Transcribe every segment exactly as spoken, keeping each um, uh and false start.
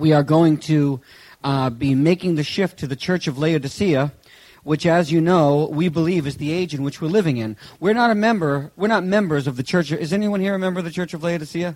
we are going to uh, be making the shift to the Church of Laodicea, which, as you know, we believe is the age in which we're living in. We're not a member, we're not members of the Church. Is anyone here a member of the Church of Laodicea?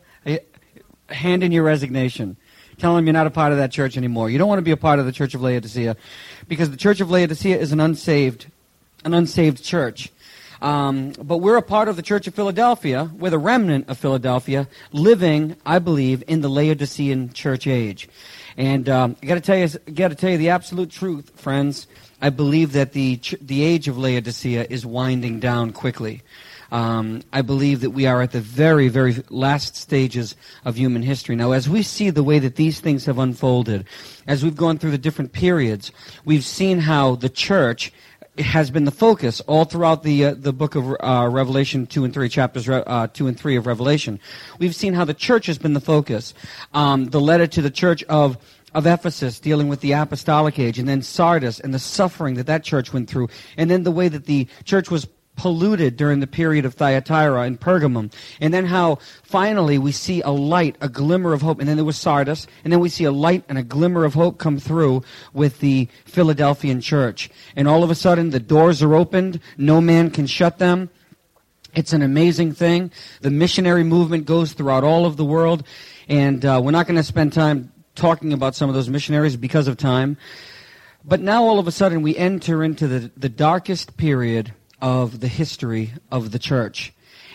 Hand in your resignation. Tell them you're not a part of that church anymore. You don't want to be a part of the Church of Laodicea, because the Church of Laodicea is an unsaved, an unsaved church. Um, but we're a part of the Church of Philadelphia. We're the remnant of Philadelphia, living, I believe, in the Laodicean church age. And um, I got to tell you, got to tell you the absolute truth, friends. I believe that the ch- the age of Laodicea is winding down quickly. Um, I believe that we are at the very, very last stages of human history. Now, as we see the way that these things have unfolded, as we've gone through the different periods, we've seen how the church has been the focus all throughout the uh, the book of uh, Revelation two and three, chapters uh, two and three of Revelation. We've seen how the church has been the focus. Um, the letter to the church of of Ephesus, dealing with the apostolic age, and then Sardis and the suffering that that church went through, and then the way that the church was polluted during the period of Thyatira and Pergamum, and then how finally we see a light, a glimmer of hope, and then there was Sardis, and then we see a light and a glimmer of hope come through with the Philadelphian church. And all of a sudden the doors are opened, no man can shut them. It's an amazing thing. The missionary movement goes throughout all of the world, and uh, we're not going to spend time talking about some of those missionaries because of time. But now all of a sudden we enter into the, the darkest period of the history of the church.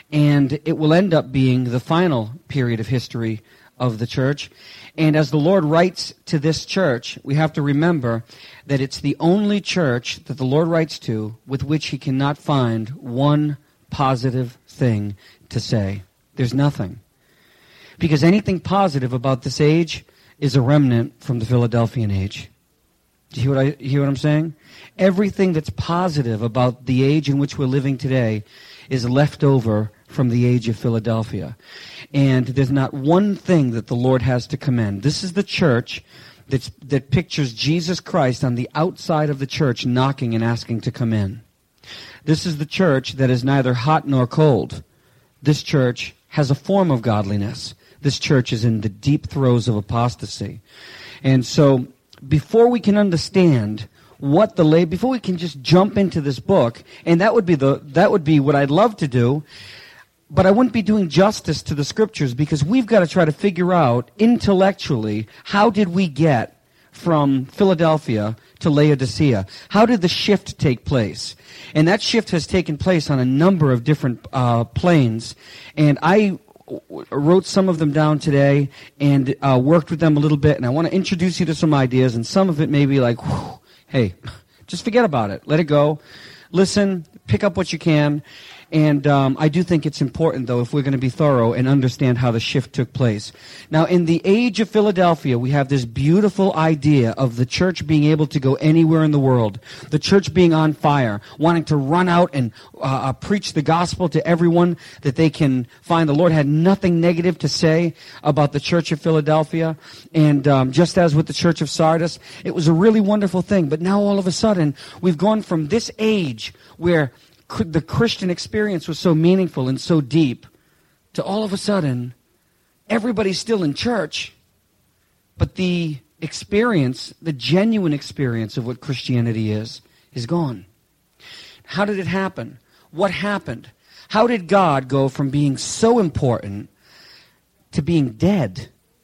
And it will end up being the final period of history of the church. And as the Lord writes to this church, we have to remember that it's the only church that the Lord writes to with which he cannot find one positive thing to say. There's nothing. Because anything positive about this age is a remnant from the Philadelphian age. Do you hear what, I, hear what I'm saying? Everything that's positive about the age in which we're living today is left over from the age of Philadelphia. And there's not one thing that the Lord has to commend. This is the church that's, that pictures Jesus Christ on the outside of the church knocking and asking to come in. This is the church that is neither hot nor cold. This church has a form of godliness. This church is in the deep throes of apostasy. And so before we can understand what the lay, before we can just jump into this book, and that would be the that would be what I'd love to do, but I wouldn't be doing justice to the scriptures, because we've got to try to figure out intellectually, how did we get from Philadelphia to Laodicea? How did the shift take place? And that shift has taken place on a number of different uh, planes, and I wrote some of them down today and uh, worked with them a little bit, and I want to introduce you to some ideas, and some of it may be like, whew, hey, just forget about it. Let it go. Listen, pick up what you can. And um, I do think it's important, though, if we're going to be thorough and understand how the shift took place. Now, in the age of Philadelphia, we have this beautiful idea of the church being able to go anywhere in the world, the church being on fire, wanting to run out and uh, uh, preach the gospel to everyone that they can find. The Lord had nothing negative to say about the church of Philadelphia. And um, just as with the church of Sardis, it was a really wonderful thing. But now, all of a sudden, we've gone from this age where the Christian experience was so meaningful and so deep, to all of a sudden, everybody's still in church, but the experience, the genuine experience of what Christianity is, is gone. How did it happen? What happened? How did God go from being so important to being dead?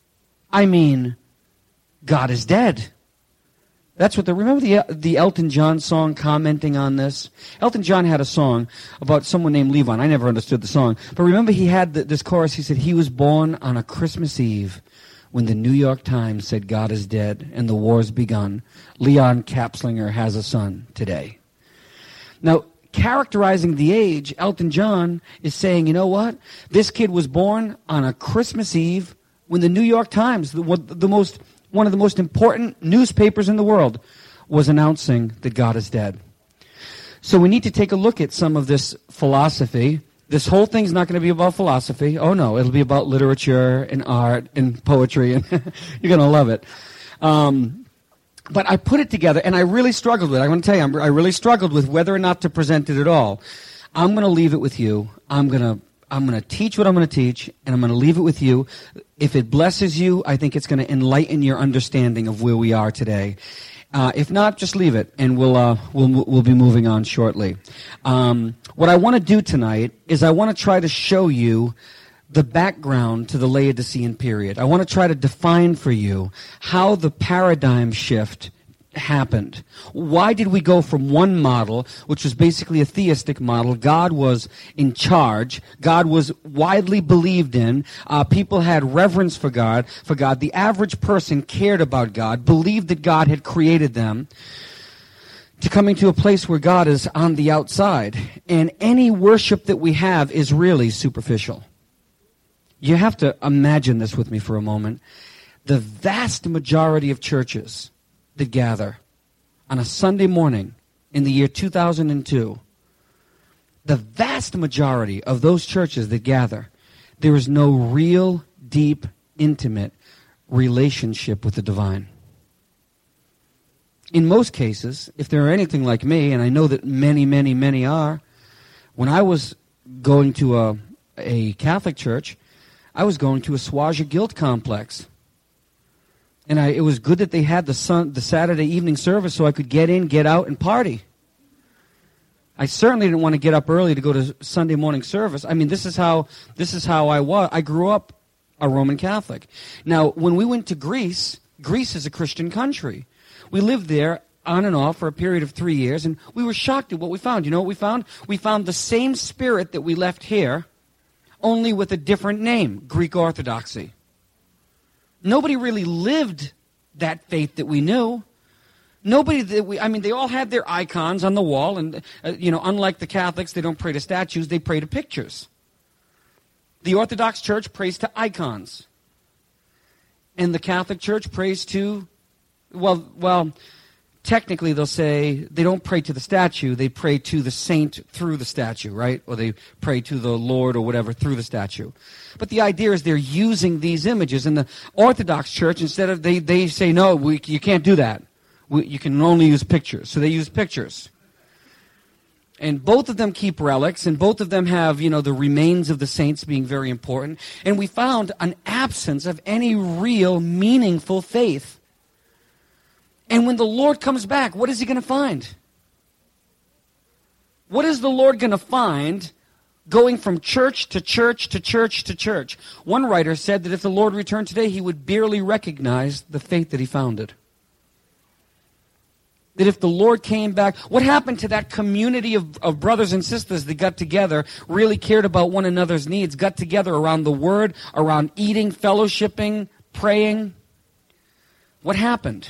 I mean, God is dead. That's what the, remember the the Elton John song commenting on this? Elton John had a song about someone named Levon. I never understood the song. But remember he had the, this chorus. He said, he was born on a Christmas Eve when the New York Times said God is dead and the war's begun. Leon Kapslinger has a son today. Now, characterizing the age, Elton John is saying, you know what? This kid was born on a Christmas Eve when the New York Times, the, the most... one of the most important newspapers in the world, was announcing that God is dead. So we need to take a look at some of this philosophy. This whole thing's not going to be about philosophy. Oh, no, it'll be about literature and art and poetry, and you're going to love it. Um, but I put it together, and I really struggled with it. I'm going to tell you, I really struggled with whether or not to present it at all. I'm going to leave it with you. I'm going to I'm going to teach what I'm going to teach, and I'm going to leave it with you. If it blesses you, I think it's going to enlighten your understanding of where we are today. Uh, if not, just leave it, and we'll uh, we'll we'll be moving on shortly. Um, what I want to do tonight is I want to try to show you the background to the Laodicean period. I want to try to define for you how the paradigm shift happened. Why did we go from one model, which was basically a theistic model? God was in charge. God was widely believed in. Uh, people had reverence for God. For God, the average person cared about God, believed that God had created them. To coming to a place where God is on the outside, and any worship that we have is really superficial. You have to imagine this with me for a moment. The vast majority of churches that gather on a Sunday morning in the year two thousand two, the vast majority of those churches that gather, there is no real, deep, intimate relationship with the divine. In most cases, if they're anything like me, and I know that many, many, many are, when I was going to a, a Catholic church, I was going to a Swaja guild complex. And I, it was good that they had the sun, the Saturday evening service so I could get in, get out, and party. I certainly didn't want to get up early to go to Sunday morning service. I mean, this is how this is how I was. I grew up a Roman Catholic. Now, when we went to Greece, Greece is a Christian country. We lived there on and off for a period of three years, and we were shocked at what we found. You know what we found? We found the same spirit that we left here, only with a different name, Greek Orthodoxy. Nobody really lived that faith that we knew. Nobody that we, I mean, they all had their icons on the wall, and, uh, you know, unlike the Catholics, they don't pray to statues, they pray to pictures. The Orthodox Church prays to icons. And the Catholic Church prays to, well, well, technically they'll say they don't pray to the statue, they pray to the saint through the statue, right? Or they pray to the Lord or whatever through the statue. But the idea is they're using these images. In the Orthodox Church, instead of, they, they say, no, we, you can't do that. We, you can only use pictures. So they use pictures. And both of them keep relics, and both of them have, you know, the remains of the saints being very important. And we found an absence of any real, meaningful faith. And when the Lord comes back, what is he going to find? What is the Lord going to find going from church to church to church to church? One writer said that if the Lord returned today, he would barely recognize the faith that he founded. That if the Lord came back, what happened to that community of, of brothers and sisters that got together, really cared about one another's needs, got together around the Word, around eating, fellowshipping, praying? What happened?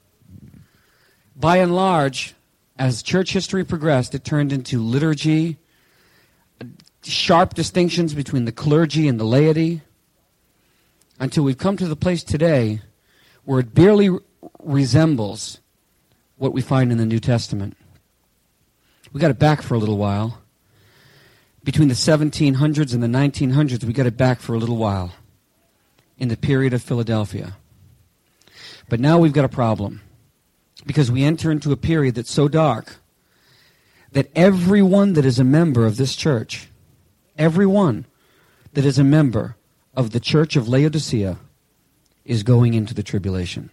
By and large, as church history progressed, it turned into liturgy, sharp distinctions between the clergy and the laity, until we've come to the place today where it barely re- resembles what we find in the New Testament. We got it back for a little while. Between the seventeen hundreds and the nineteen hundreds, we got it back for a little while in the period of Philadelphia. But now we've got a problem. Because we enter into a period that's so dark that everyone that is a member of this church, everyone that is a member of the church of Laodicea is going into the tribulation.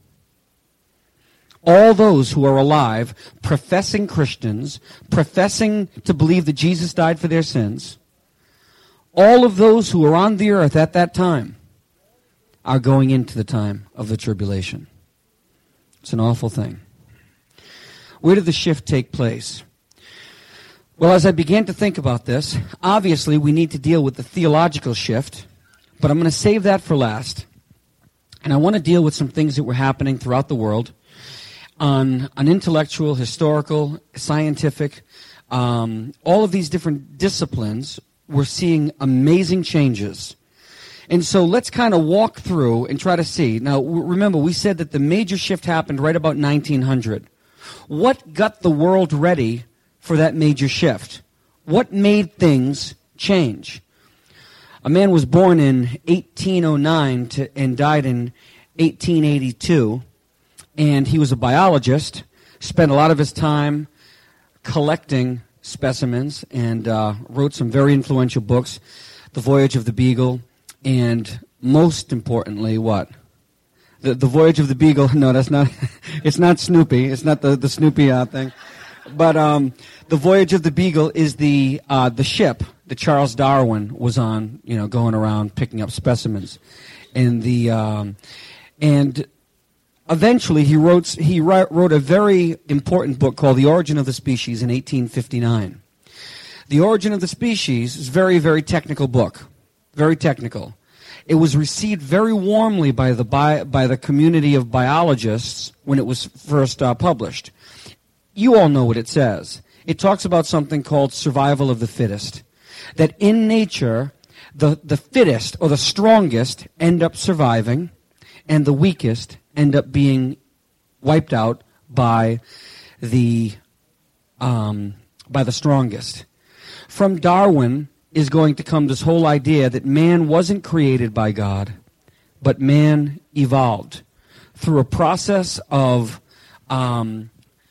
All those who are alive, professing Christians, professing to believe that Jesus died for their sins, all of those who are on the earth at that time are going into the time of the tribulation. It's an awful thing. Where did the shift take place? Well, as I began to think about this, obviously we need to deal with the theological shift, but I'm going to save that for last. And I want to deal with some things that were happening throughout the world on an intellectual, historical, scientific, um, all of these different disciplines. We're seeing amazing changes. And so let's kind of walk through and try to see. Now, remember, we said that the major shift happened right about nineteen hundred. What got the world ready for that major shift? What made things change? A man was born in eighteen oh nine to, and died in eighteen eighty-two, and he was a biologist, spent a lot of his time collecting specimens and uh, wrote some very influential books, The Voyage of the Beagle, and most importantly, what? The, the Voyage of the Beagle, no, that's not, it's not Snoopy, it's not the, the Snoopy uh, thing. But um, The Voyage of the Beagle is the uh, the ship that Charles Darwin was on, you know, going around picking up specimens. And the um, and eventually he wrote he wrote a very important book called The Origin of the Species in eighteen fifty-nine. The Origin of the Species is a very, very technical book, very technical. It was received very warmly by the bi- by the community of biologists when it was first uh, published. You all know what it says. It talks about something called survival of the fittest. That in nature, the, the fittest or the strongest end up surviving, and the weakest end up being wiped out by the um, by the strongest. From Darwin is going to come this whole idea that man wasn't created by God, but man evolved through a process of um,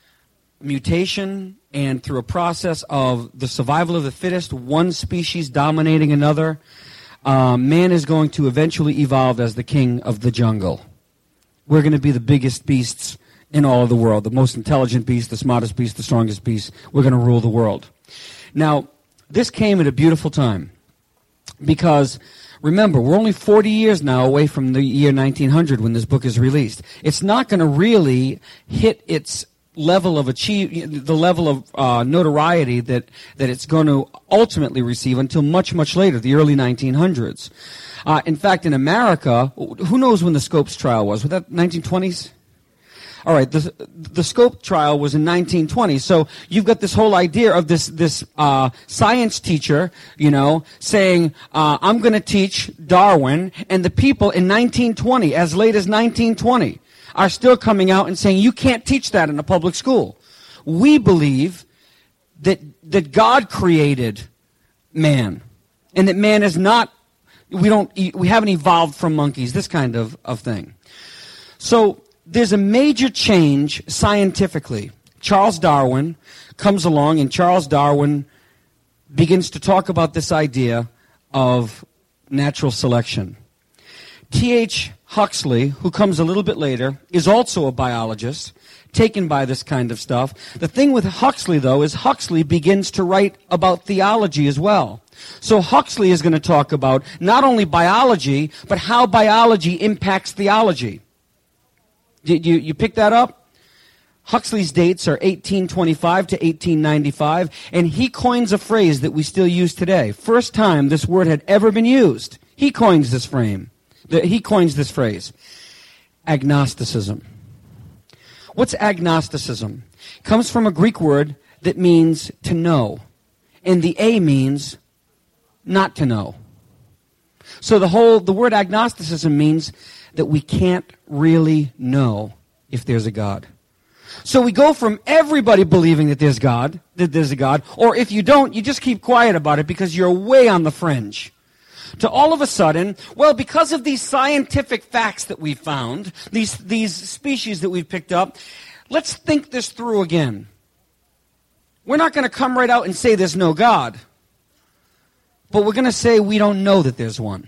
mutation and through a process of the survival of the fittest, one species dominating another. Uh, man is going to eventually evolve as the king of the jungle. We're going to be the biggest beasts in all of the world, the most intelligent beast, the smartest beast, the strongest beast. We're going to rule the world. Now, this came at a beautiful time because, remember, we're only forty years now away from the year nineteen hundred when this book is released. It's not going to really hit its level of achieve, the level of uh, notoriety that, that it's going to ultimately receive until much, much later, the early nineteen hundreds. Uh, in fact, in America, who knows when the Scopes trial was? Was that nineteen twenties? All right, the, the Scope trial was in nineteen twenty. So you've got this whole idea of this this uh, science teacher, you know, saying, uh, I'm going to teach Darwin, and the people in nineteen twenty, as late as nineteen twenty, are still coming out and saying, you can't teach that in a public school. We believe that that God created man, and that man is not, we don't, we haven't evolved from monkeys, this kind of, of thing. So there's a major change scientifically. Charles Darwin comes along, and Charles Darwin begins to talk about this idea of natural selection. T H Huxley, who comes a little bit later, is also a biologist, taken by this kind of stuff. The thing with Huxley, though, is Huxley begins to write about theology as well. So Huxley is going to talk about not only biology, but how biology impacts theology. Did you, you pick that up? Huxley's dates are eighteen twenty-five to eighteen ninety-five, and he coins a phrase that we still use today. First time this word had ever been used. He coins this frame. He coins this phrase. Agnosticism. What's agnosticism? It comes from a Greek word that means to know, and the A means not to know. So the whole, the word agnosticism means that we can't really know if there's a God. So we go from everybody believing that there's God, that there's a God, or if you don't, you just keep quiet about it because you're way on the fringe, to all of a sudden, well, because of these scientific facts that we found, these, these species that we've picked up, let's think this through again. We're not going to come right out and say there's no God, but we're going to say we don't know that there's one.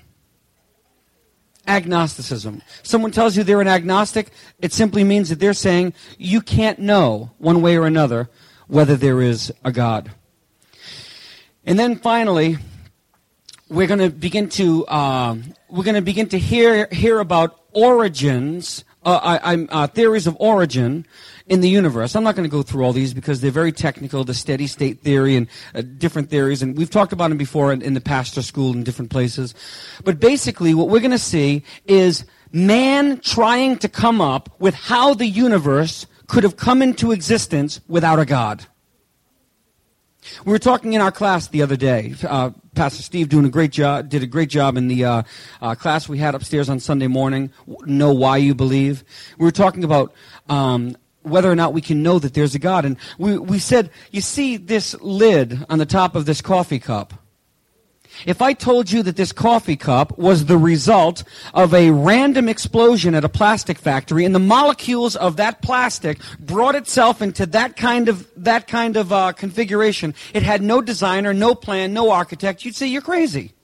Agnosticism. Someone tells you they're an agnostic, it simply means that they're saying you can't know one way or another whether there is a God. And then finally, we're going to begin to uh, we're going to begin to hear hear about origins, uh, I, I'm, uh, theories of origin in the universe. I'm not going to go through all these because they're very technical, the steady state theory and uh, different theories, and we've talked about them before in, in the pastor school in different places. But basically what we're going to see is man trying to come up with how the universe could have come into existence without a God. We were talking in our class the other day. Uh, Pastor Steve doing a great job, did a great job in the uh, uh, class we had upstairs on Sunday morning, Know Why You Believe. We were talking about um, whether or not we can know that there's a God. And we, we said, you see this lid on the top of this coffee cup? If I told you that this coffee cup was the result of a random explosion at a plastic factory, and the molecules of that plastic brought itself into that kind of that kind of uh, configuration, it had no designer, no plan, no architect, you'd say you're crazy.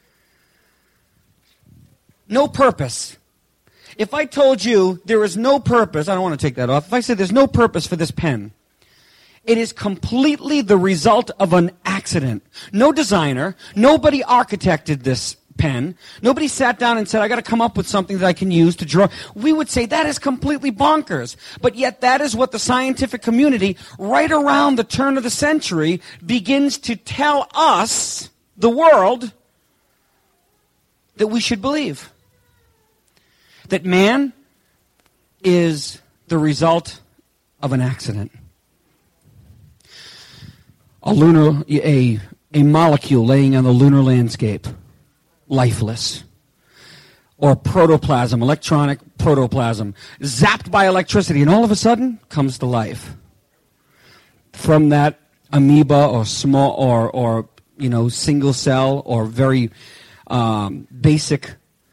No purpose. If I told you there is no purpose, I don't want to take that off. If I said there's no purpose for this pen, it is completely the result of an accident. No designer, nobody architected this pen. Nobody sat down and said, I got to come up with something that I can use to draw. We would say that is completely bonkers. But yet that is what the scientific community, right around the turn of the century, begins to tell us, the world, that we should believe. That man is the result of an accident. A lunar, a, a molecule laying on the lunar landscape, lifeless. Or protoplasm, electronic protoplasm, zapped by electricity, and all of a sudden comes to life. From that amoeba or small or, or you know, single cell or very um, basic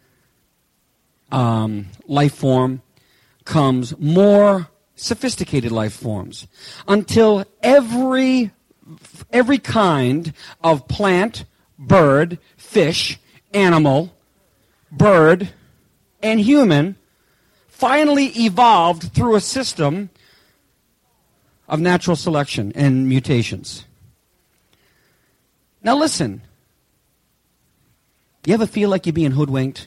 um, life form comes more sophisticated life forms until every Every kind of plant, bird, fish, animal, bird, and human finally evolved through a system of natural selection and mutations. Now listen. You ever feel like you're being hoodwinked?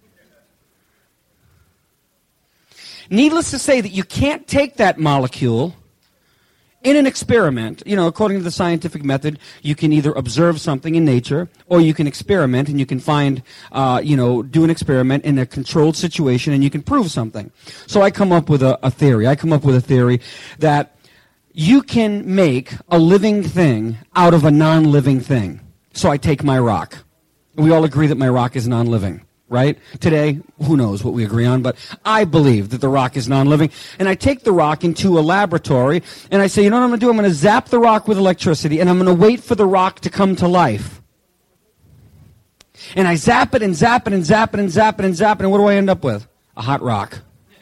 Needless to say that you can't take that molecule in an experiment. You know, according to the scientific method, you can either observe something in nature, or you can experiment, and you can find, uh, you know, do an experiment in a controlled situation, and you can prove something. So I come up with a, a theory. I come up with a theory that you can make a living thing out of a non-living thing. So I take my rock. We all agree that my rock is non-living. Right? Today, who knows what we agree on, but I believe that the rock is non-living. And I take the rock into a laboratory, and I say, you know what I'm going to do? I'm going to zap the rock with electricity, and I'm going to wait for the rock to come to life. And I zap it and zap it and zap it and zap it and zap it, and what do I end up with? A hot rock.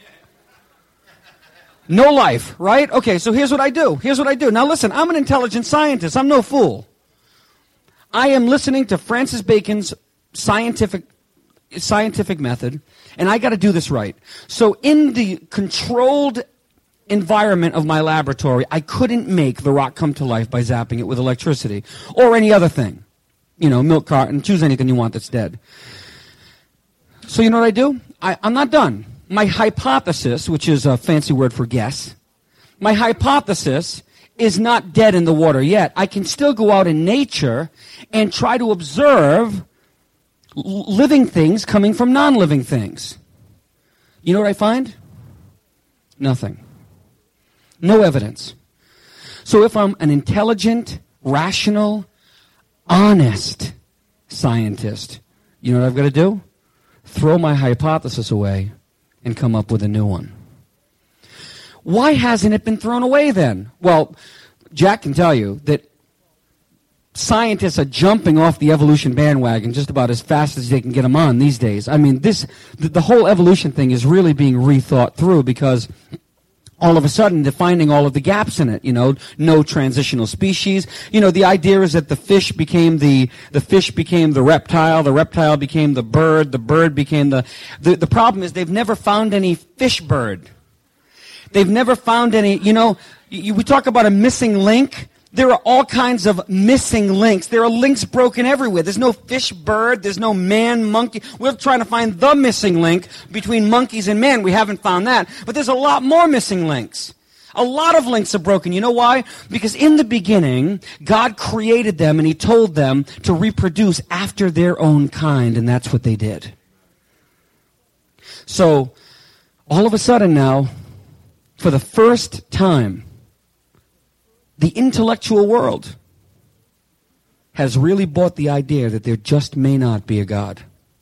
No life, right? Okay, so here's what I do. Here's what I do. Now listen, I'm an intelligent scientist. I'm no fool. I am listening to Francis Bacon's scientific scientific method, and I got to do this right. So in the controlled environment of my laboratory, I couldn't make the rock come to life by zapping it with electricity or any other thing. You know, milk carton, choose anything you want that's dead. So you know what I do? I, I'm not done. My hypothesis, which is a fancy word for guess, my hypothesis is not dead in the water yet. I can still go out in nature and try to observe living things coming from non-living things. You know what I find? Nothing. No evidence. So if I'm an intelligent, rational, honest scientist, you know what I've got to do? Throw my hypothesis away and come up with a new one. Why hasn't it been thrown away then? Well, Jack can tell you that scientists are jumping off the evolution bandwagon just about as fast as they can get them on these days. I mean, this the, the whole evolution thing is really being rethought through because all of a sudden they're finding all of the gaps in it. You know, no transitional species. You know, the idea is that the fish became the the fish became the reptile, the reptile became the bird, the bird became the the, the problem is they've never found any fish bird. They've never found any. You know, you, we talk about a missing link. There are all kinds of missing links. There are links broken everywhere. There's no fish bird. There's no man monkey. We're trying to find the missing link between monkeys and man. We haven't found that. But there's a lot more missing links. A lot of links are broken. You know why? Because in the beginning, God created them and He told them to reproduce after their own kind, and that's what they did. So, all of a sudden now, for the first time, the intellectual world has really bought the idea that there just may not be a God.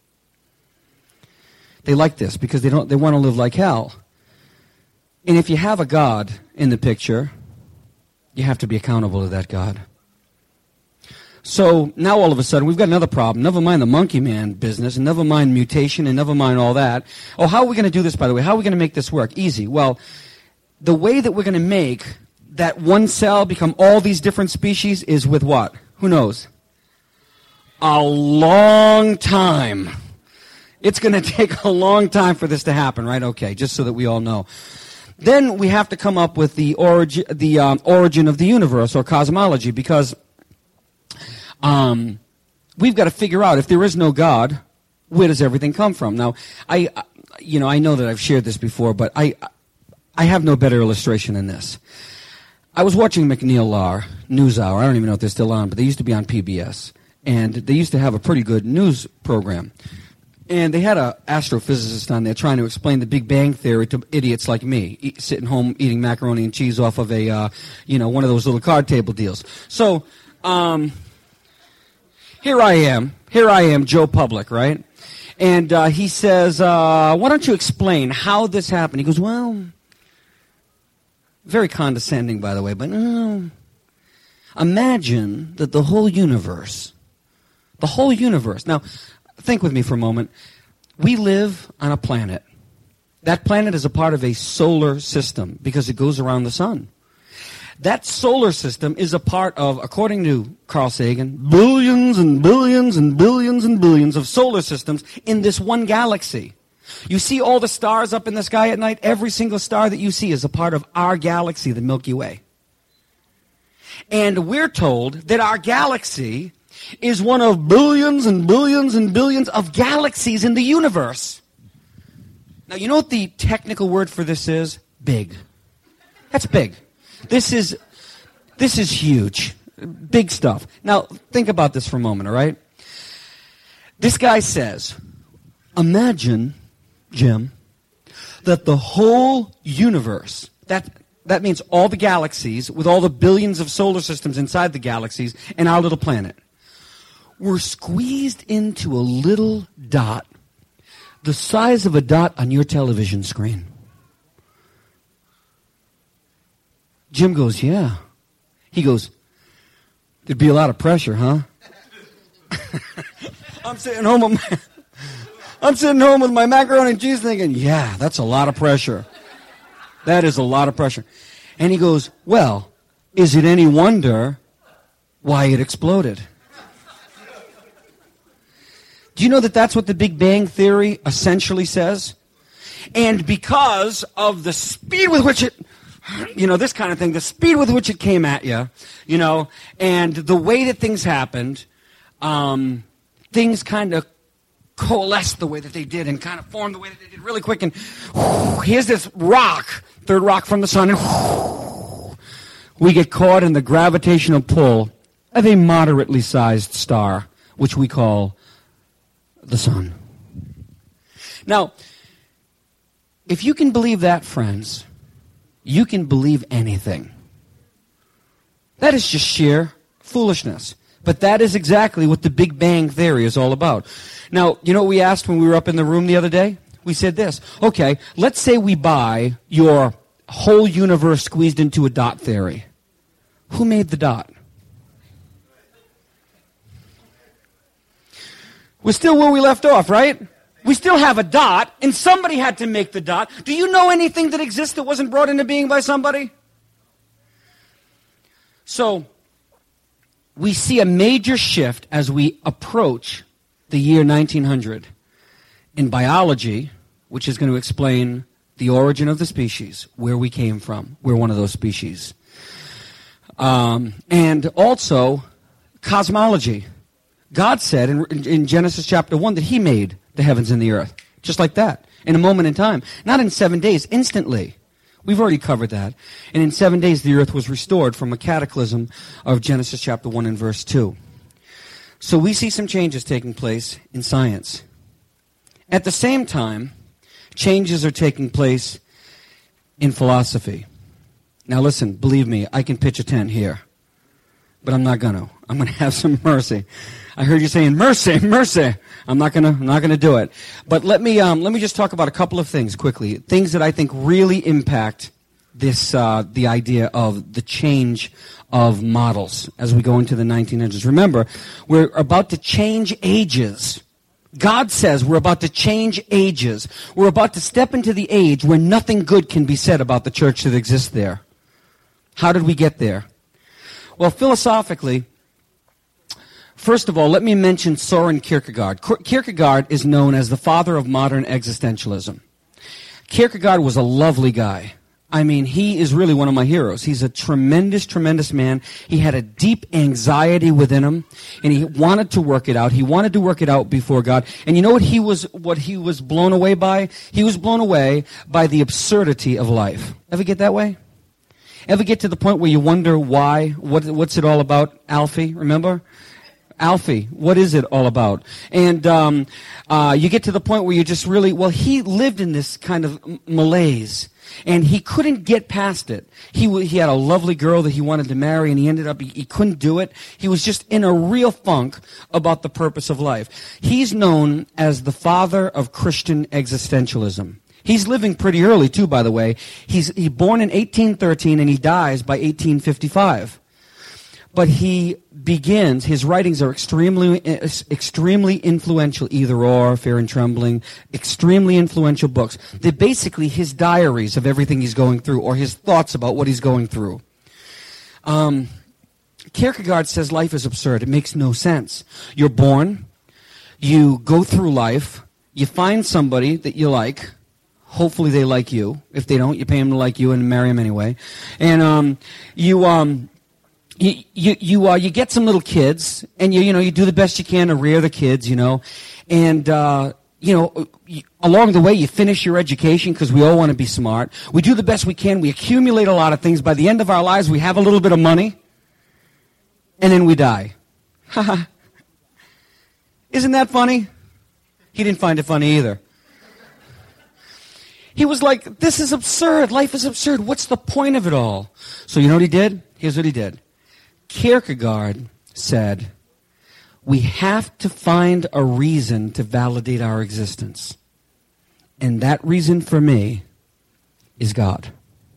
They like this because they don't. They want to live like hell. And if you have a God in the picture, you have to be accountable to that God. So now all of a sudden we've got another problem. Never mind the monkey man business, and never mind mutation, and never mind all that. Oh, how are we going to do this, by the way? How are we going to make this work? Easy. Well, the way that we're going to make that one cell become all these different species is with what? Who knows? A long time. It's going to take a long time for this to happen, right? Okay, just so that we all know. Then we have to come up with the origin, the um, origin of the universe, or cosmology, because Um, we've got to figure out, if there is no God, where does everything come from? Now, I, you know, I know that I've shared this before, but I, I have no better illustration than this. I was watching McNeil Lehrer, NewsHour. I don't even know if they're still on, but they used to be on P B S, and they used to have a pretty good news program. And they had an astrophysicist on there trying to explain the Big Bang Theory to idiots like me, eat, sitting home eating macaroni and cheese off of a, uh, you know, one of those little card table deals. So, um... Here I am. Here I am, Joe Public, right? And uh, he says, uh, why don't you explain how this happened? He goes, well, very condescending, by the way, but uh, imagine that the whole universe, the whole universe. Now, think with me for a moment. We live on a planet. That planet is a part of a solar system because it goes around the sun. That solar system is a part of, according to Carl Sagan, billions and billions and billions and billions of solar systems in this one galaxy. You see all the stars up in the sky at night? Every single star that you see is a part of our galaxy, the Milky Way. And we're told that our galaxy is one of billions and billions and billions of galaxies in the universe. Now, you know what the technical word for this is? Big. That's big. This is, this is huge. Big stuff. Now, think about this for a moment, all right? This guy says, imagine, Jim, that the whole universe, that, that means all the galaxies, with all the billions of solar systems inside the galaxies, and our little planet, were squeezed into a little dot, the size of a dot on your television screen. Jim goes, yeah. He goes, there'd be a lot of pressure, huh? I'm sitting home with my, I'm sitting home with my macaroni and cheese thinking, yeah, that's a lot of pressure. That is a lot of pressure. And he goes, well, is it any wonder why it exploded? Do you know that that's what the Big Bang Theory essentially says? And because of the speed with which it, you know, this kind of thing, the speed with which it came at you, you know, and the way that things happened, um, things kind of coalesced the way that they did and kind of formed the way that they did really quick. And whoo, here's this rock, third rock from the sun, and whoo, we get caught in the gravitational pull of a moderately sized star, which we call the sun. Now, if you can believe that, friends, you can believe anything. That is just sheer foolishness. But that is exactly what the Big Bang Theory is all about. Now, you know what we asked when we were up in the room the other day? We said this. Okay, let's say we buy your whole universe squeezed into a dot theory. Who made the dot? We're still where we left off, right? We still have a dot, and somebody had to make the dot. Do you know anything that exists that wasn't brought into being by somebody? So, we see a major shift as we approach the year nineteen hundred in biology, which is going to explain the origin of the species, where we came from. We're one of those species. Um, and also, cosmology. God said in, in Genesis chapter one that he made the heavens and the earth, just like that, in a moment in time. Not in seven days, instantly. We've already covered that. And in seven days the earth was restored from a cataclysm of Genesis chapter one and verse two. So we see some changes taking place in science. At the same time, changes are taking place in philosophy. Now listen, believe me, I can pitch a tent here. But I'm not gonna. I'm gonna have some mercy. I heard you saying mercy, mercy. I'm not gonna. I'm not gonna do it. But let me um, let me just talk about a couple of things quickly. Things that I think really impact this uh, the idea of the change of models as we go into the nineteen hundreds. Remember, we're about to change ages. God says we're about to change ages. We're about to step into the age where nothing good can be said about the church that exists there. How did we get there? Well, philosophically, first of all, let me mention Soren Kierkegaard. Kierkegaard is known as the father of modern existentialism. Kierkegaard was a lovely guy. I mean, he is really one of my heroes. He's a tremendous, tremendous man. He had a deep anxiety within him, and he wanted to work it out. He wanted to work it out before God. And you know what he was, what he was blown away by? He was blown away by the absurdity of life. Ever get that way? Ever get to the point where you wonder why? What, what's it all about? Alfie, remember? Alfie, what is it all about? And um, uh, you get to the point where you just really, well, he lived in this kind of malaise, and he couldn't get past it. He w- he had a lovely girl that he wanted to marry, and he ended up, he, he couldn't do it. He was just in a real funk about the purpose of life. He's known as the father of Christian existentialism. He's living pretty early, too, by the way. He's he born in eighteen thirteen, and he dies by eighteen fifty-five. But he begins, his writings are extremely extremely influential, Either Or, Fear and Trembling, extremely influential books. They're basically his diaries of everything he's going through, or his thoughts about what he's going through. Um, Kierkegaard says life is absurd. It makes no sense. You're born, you go through life, you find somebody that you like. Hopefully they like you. If they don't, you pay them to like you and marry them anyway. And um, you... Um, You you you, uh, you get some little kids, and you you know you do the best you can to rear the kids, you know, and uh, you know you, along the way you finish your education because we all want to be smart. We do the best we can. We accumulate a lot of things. By the end of our lives, we have a little bit of money, and then we die. Isn't that funny? He didn't find it funny either. He was like, "This is absurd. Life is absurd. What's the point of it all?" So you know what he did? Here's what he did. Kierkegaard said, we have to find a reason to validate our existence. And that reason for me is God.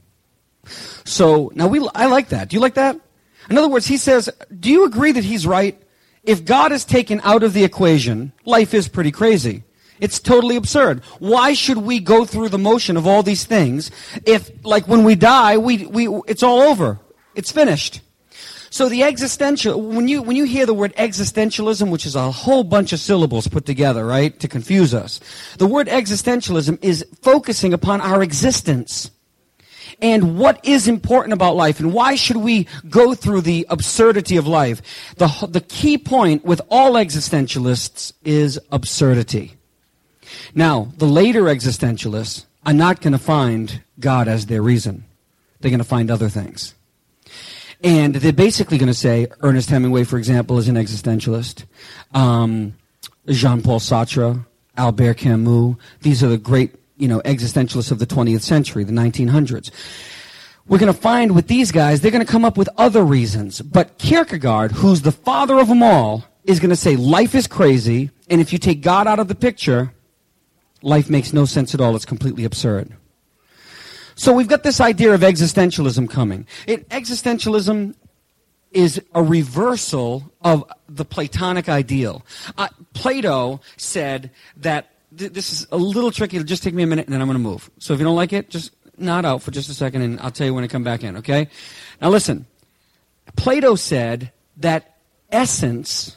So, now we, I like that. Do you like that? In other words, he says, do you agree that he's right? If God is taken out of the equation, life is pretty crazy. It's totally absurd. Why should we go through the motion of all these things if, like, when we die, we, we, it's all over. It's finished. So the existential, when you when you hear the word existentialism, which is a whole bunch of syllables put together, right, to confuse us, the word existentialism is focusing upon our existence and what is important about life and why should we go through the absurdity of life. The the key point with all existentialists is absurdity. Now, the later existentialists are not going to find God as their reason. They're going to find other things. And they're basically going to say, Ernest Hemingway, for example, is an existentialist. Um, Jean-Paul Sartre, Albert Camus. These are the great, you know, existentialists of the twentieth century, the nineteen hundreds. We're going to find with these guys, they're going to come up with other reasons. But Kierkegaard, who's the father of them all, is going to say life is crazy, and if you take God out of the picture, life makes no sense at all. It's completely absurd. So we've got this idea of existentialism coming. It, existentialism is a reversal of the Platonic ideal. Uh, Plato said that, th- this is a little tricky, it'll just take me a minute and then I'm going to move. So if you don't like it, just nod out for just a second and I'll tell you when to come back in, okay? Now listen, Plato said that essence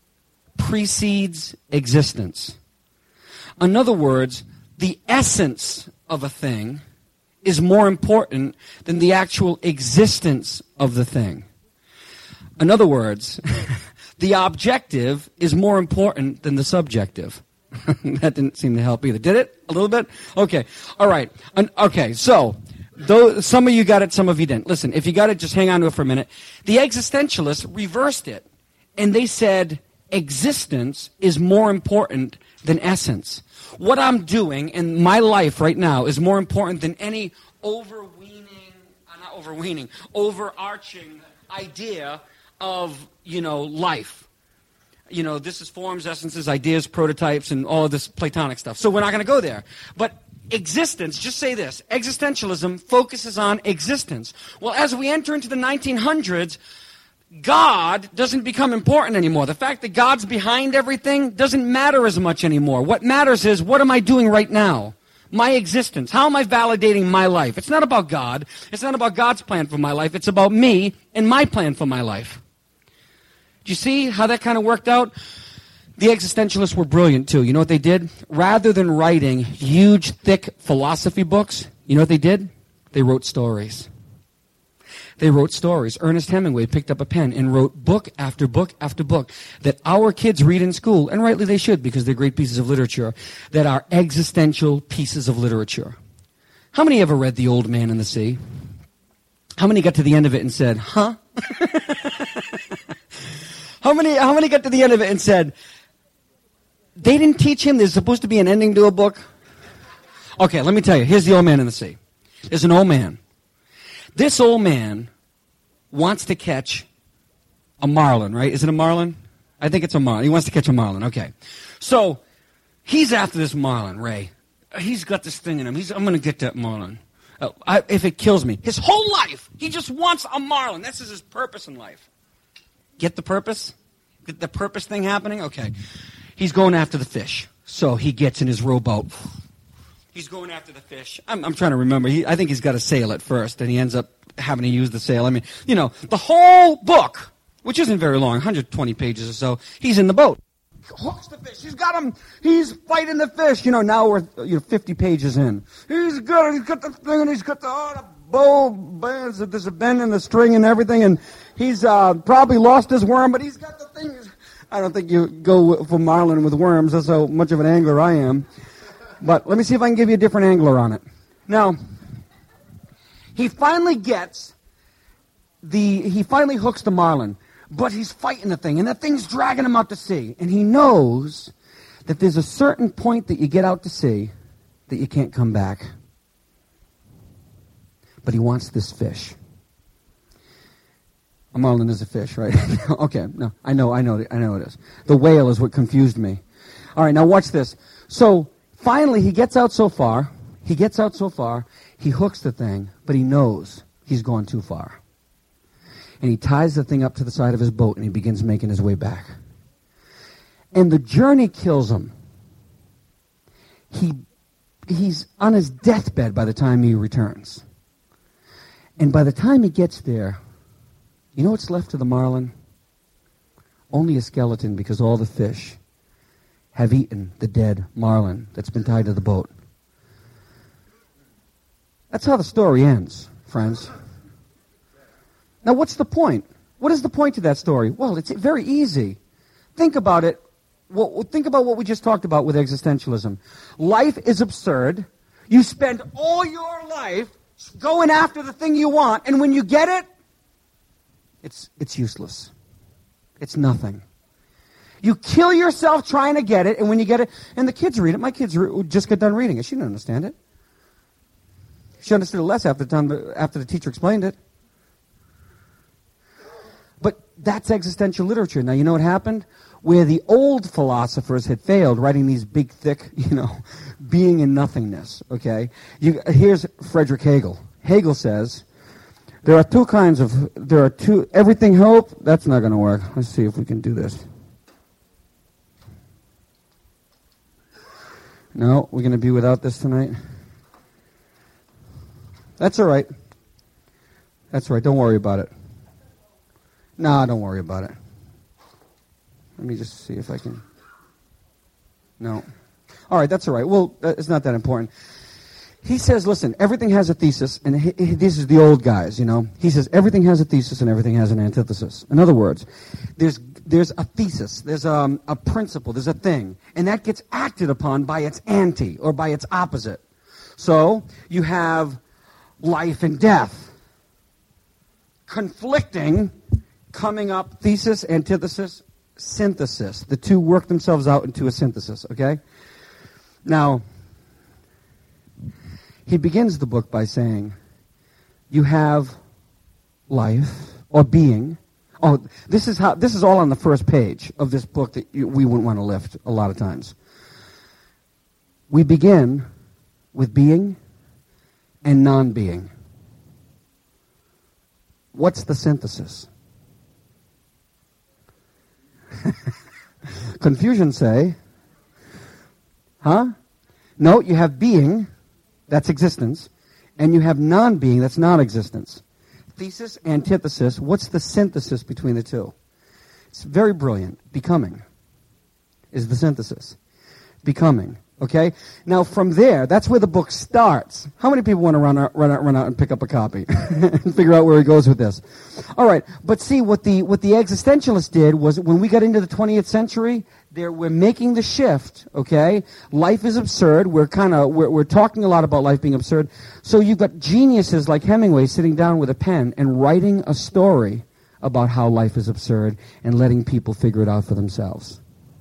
precedes existence. In other words, the essence of a thing is more important than the actual existence of the thing. In other words, the objective is more important than the subjective. That didn't seem to help either. Did it? A little bit? Okay. All right. Okay, so though some of you got it, some of you didn't. Listen, if you got it, just hang on to it for a minute. The existentialists reversed it, and they said existence is more important than essence. What I'm doing in my life right now is more important than any overweening, uh, not overweening, overarching idea of, you know, life. You know, this is forms, essences, ideas, prototypes, and all of this Platonic stuff. So we're not going to go there. But existence, just say this, existentialism focuses on existence. Well, as we enter into the nineteen hundreds, God doesn't become important anymore. The fact that God's behind everything doesn't matter as much anymore. What matters is, what am I doing right now? My existence. How am I validating my life? It's not about God. It's not about God's plan for my life. It's about me and my plan for my life. Do you see how that kind of worked out? The existentialists were brilliant too. You know what they did? Rather than writing huge, thick philosophy books, you know what they did? They wrote stories. They wrote stories. Ernest Hemingway picked up a pen and wrote book after book after book that our kids read in school, and rightly they should because they're great pieces of literature, that are existential pieces of literature. How many ever read The Old Man and the Sea? How many got to the end of it and said, huh? How many, how many got to the end of it and said, they didn't teach him there's supposed to be an ending to a book? Okay, let me tell you. Here's The Old Man and the Sea. There's an old man. This old man wants to catch a marlin, right? Is it a marlin? I think it's a marlin. He wants to catch a marlin. Okay. So he's after this marlin, Ray. He's got this thing in him. He's, I'm going to get that marlin. Uh, I, if it kills me. His whole life, he just wants a marlin. This is his purpose in life. Get the purpose? Get the purpose thing happening? Okay. He's going after the fish. So he gets in his rowboat. He's going after the fish. I'm, I'm trying to remember. He, I think he's got a sail at first, and he ends up having to use the sail. I mean, you know, the whole book, which isn't very long, one hundred twenty pages or so, he's in the boat. Hooks the fish. He's got him. He's fighting the fish. You know, now we're you know fifty pages in. He's got He's got the thing, and he's got the, oh, the bow bands. There's a bend in the string and everything, and he's uh, probably lost his worm, but he's got the thing. I don't think you go for marlin with worms. That's how much of an angler I am. But let me see if I can give you a different angler on it. Now, he finally gets the, he finally hooks the marlin, but he's fighting the thing, and that thing's dragging him out to sea. And he knows that there's a certain point that you get out to sea that you can't come back. But he wants this fish. A marlin is a fish, right? Okay, no, I know, I know, I know it is. The whale is what confused me. All right, now watch this. So, finally, he gets out so far, he gets out so far, he hooks the thing, but he knows he's gone too far. And he ties the thing up to the side of his boat, and he begins making his way back. And the journey kills him. He, he's on his deathbed by the time he returns. And by the time he gets there, you know what's left of the marlin? Only a skeleton, because all the fish have eaten the dead marlin that's been tied to the boat. That's how the story ends, friends. Now, what's the point? What is the point to that story? Well, it's very easy. Think about it. Well, think about what we just talked about with existentialism. Life is absurd. You spend all your life going after the thing you want, and when you get it, it's it's useless. It's nothing. You kill yourself trying to get it, and when you get it, and the kids read it. My kids re- just got done reading it. She didn't understand it. She understood it less after the time after the teacher explained it. But that's existential literature. Now, you know what happened? Where the old philosophers had failed, writing these big, thick, you know, being and nothingness, okay? You, here's Frederick Hegel. Hegel says, there are two kinds of, there are two, everything hope, that's not going to work. Let's see if we can do this. No, we're going to be without this tonight. That's all right. That's all right. Don't worry about it. No, don't worry about it. Let me just see if I can. No. All right, that's all right. Well, it's not that important. He says, listen, everything has a thesis, and he, he, this is the old guys, you know. He says everything has a thesis and everything has an antithesis. In other words, there's there's a thesis, there's um, a principle, there's a thing, and that gets acted upon by its anti or by its opposite. So you have life and death conflicting, coming up, thesis, antithesis, synthesis. The two work themselves out into a synthesis, okay? Now, he begins the book by saying, you have life, or being. Oh, this is how. This is all on the first page of this book that you, we wouldn't want to lift a lot of times. We begin with being and non-being. What's the synthesis? Confucian say, huh? No, you have being, that's existence, and you have non-being, that's non-existence. Thesis, antithesis, what's the synthesis between the two? It's very brilliant. Becoming is the synthesis. Becoming. Okay? Now, from there, that's where the book starts. How many people want to run out, run out, run out and pick up a copy and figure out where he goes with this? All right. But see, what the what the existentialists did was when we got into the twentieth century, there we're making the shift. Okay? Life is absurd. We're kind of we're, we're talking a lot about life being absurd. So you've got geniuses like Hemingway sitting down with a pen and writing a story about how life is absurd and letting people figure it out for themselves.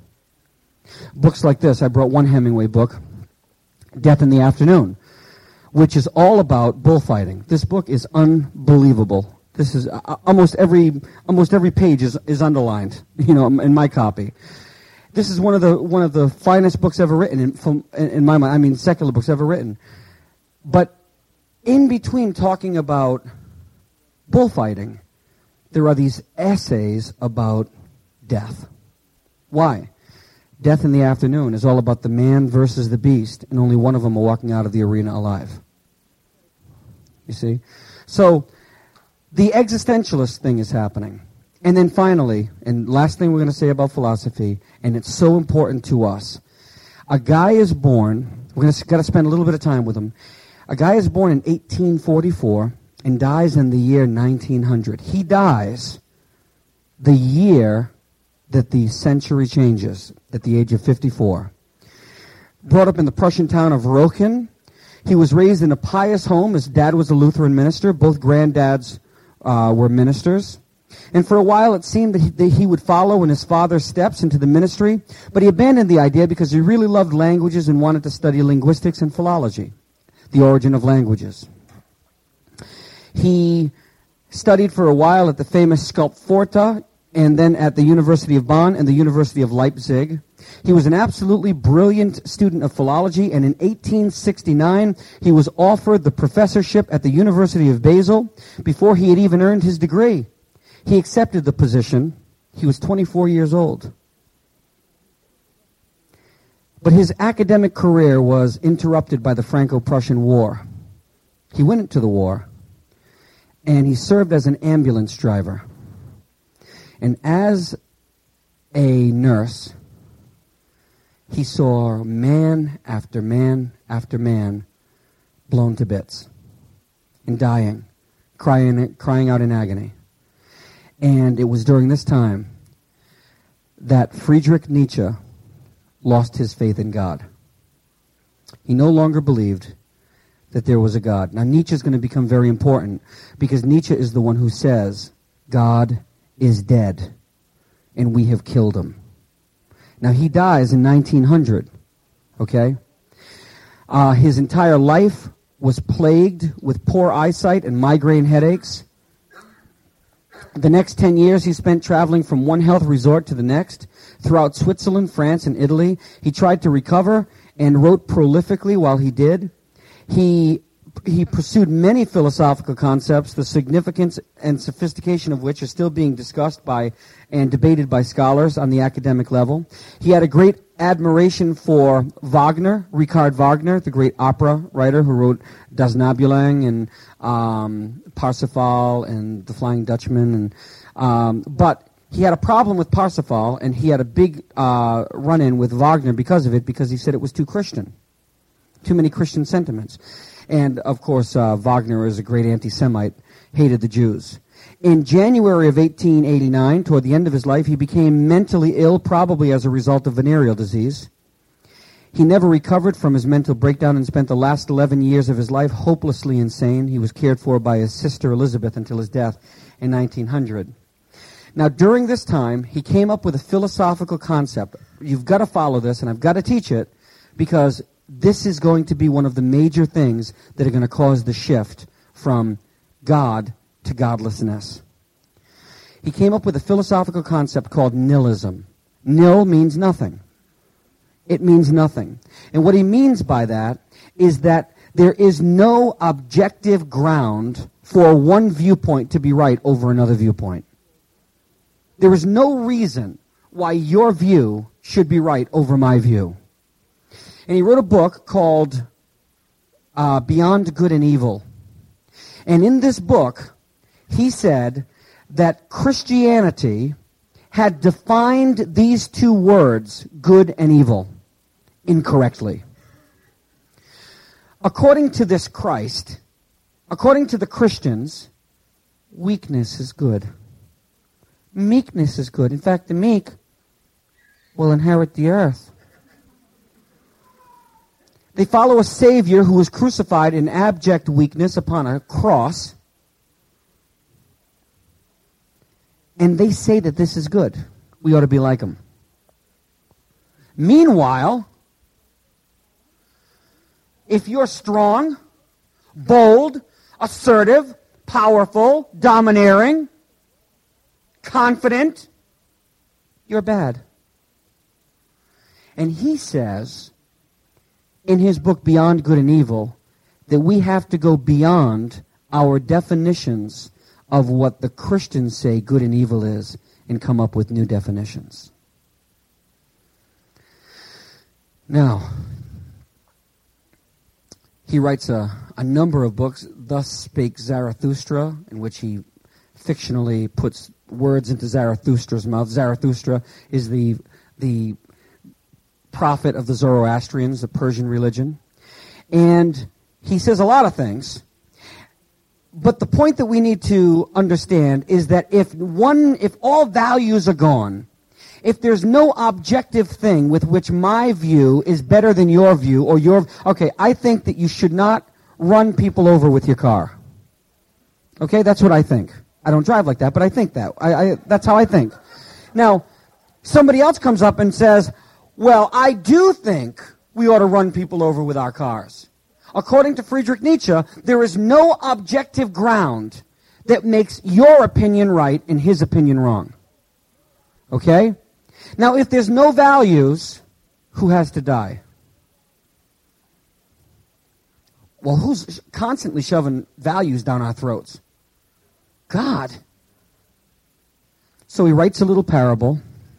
Books like this, I brought one Hemingway book, Death in the Afternoon, which is all about bullfighting. This book is unbelievable. This is uh, almost every almost every page is, is underlined, you know, in my copy. This is one of the one of the finest books ever written in, from, in my mind. I mean, secular books ever written. But in between talking about bullfighting, there are these essays about death. Why? Death in the Afternoon is all about the man versus the beast, and only one of them are walking out of the arena alive. You see? So, the existentialist thing is happening. And then finally, and last thing we're going to say about philosophy, and it's so important to us, a guy is born, we're going to got to spend a little bit of time with him, a guy is born in eighteen forty-four and dies in the year nineteen hundred. He dies the year that the century changes, at the age of fifty-four. Brought up in the Prussian town of Rochen. He was raised in a pious home. His dad was a Lutheran minister. Both granddads uh, were ministers. And for a while it seemed that he, that he would follow in his father's steps into the ministry, but he abandoned the idea because he really loved languages and wanted to study linguistics and philology, the origin of languages. He studied for a while at the famous Sculpforta, and then at the University of Bonn and the University of Leipzig. He was an absolutely brilliant student of philology, and in eighteen sixty-nine, he was offered the professorship at the University of Basel before he had even earned his degree. He accepted the position. He was twenty-four years old. But his academic career was interrupted by the Franco-Prussian War. He went into the war, and he served as an ambulance driver. And as a nurse, he saw man after man after man blown to bits and dying, crying, crying out in agony. And it was during this time that Friedrich Nietzsche lost his faith in God. He no longer believed that there was a God. Now, Nietzsche is going to become very important because Nietzsche is the one who says, God is dead, and we have killed him. Now, he dies in nineteen hundred, okay? Uh, his entire life was plagued with poor eyesight and migraine headaches. The next ten years he spent traveling from one health resort to the next throughout Switzerland, France, and Italy. He tried to recover and wrote prolifically while he did. He He pursued many philosophical concepts, the significance and sophistication of which are still being discussed by and debated by scholars on the academic level. He had a great admiration for Wagner, Richard Wagner, the great opera writer who wrote Das Nabulang and um, Parsifal and The Flying Dutchman. And um, but he had a problem with Parsifal, and he had a big uh, run-in with Wagner because of it, because he said it was too Christian, too many Christian sentiments. And, of course, uh, Wagner is a great anti-Semite, hated the Jews. In January of eighteen eighty-nine, toward the end of his life, he became mentally ill, probably as a result of venereal disease. He never recovered from his mental breakdown and spent the last eleven years of his life hopelessly insane. He was cared for by his sister Elizabeth until his death in nineteen hundred. Now, during this time, he came up with a philosophical concept. You've got to follow this, and I've got to teach it, because this is going to be one of the major things that are going to cause the shift from God to godlessness. He came up with a philosophical concept called nihilism. Nil means nothing. It means nothing. And what he means by that is that there is no objective ground for one viewpoint to be right over another viewpoint. There is no reason why your view should be right over my view. And he wrote a book called uh, Beyond Good and Evil. And in this book, he said that Christianity had defined these two words, good and evil, incorrectly. According to this Christ, according to the Christians, weakness is good. Meekness is good. In fact, the meek will inherit the earth. They follow a Savior who was crucified in abject weakness upon a cross. And they say that this is good. We ought to be like him. Meanwhile, if you're strong, bold, assertive, powerful, domineering, confident, you're bad. And he says in his book Beyond Good and Evil that we have to go beyond our definitions of what the Christians say good and evil is and come up with new definitions. Now, he writes a, a number of books, Thus Spake Zarathustra, in which he fictionally puts words into Zarathustra's mouth. Zarathustra is the the prophet of the Zoroastrians, the Persian religion. And he says a lot of things. But the point that we need to understand is that if one, if all values are gone, if there's no objective thing with which my view is better than your view, or your, okay, I think that you should not run people over with your car. Okay, that's what I think. I don't drive like that, but I think that. I, I, that's how I think. Now, somebody else comes up and says, well, I do think we ought to run people over with our cars. According to Friedrich Nietzsche, there is no objective ground that makes your opinion right and his opinion wrong. Okay? Now, if there's no values, who has to die? Well, who's constantly shoving values down our throats? God. So he writes a little parable.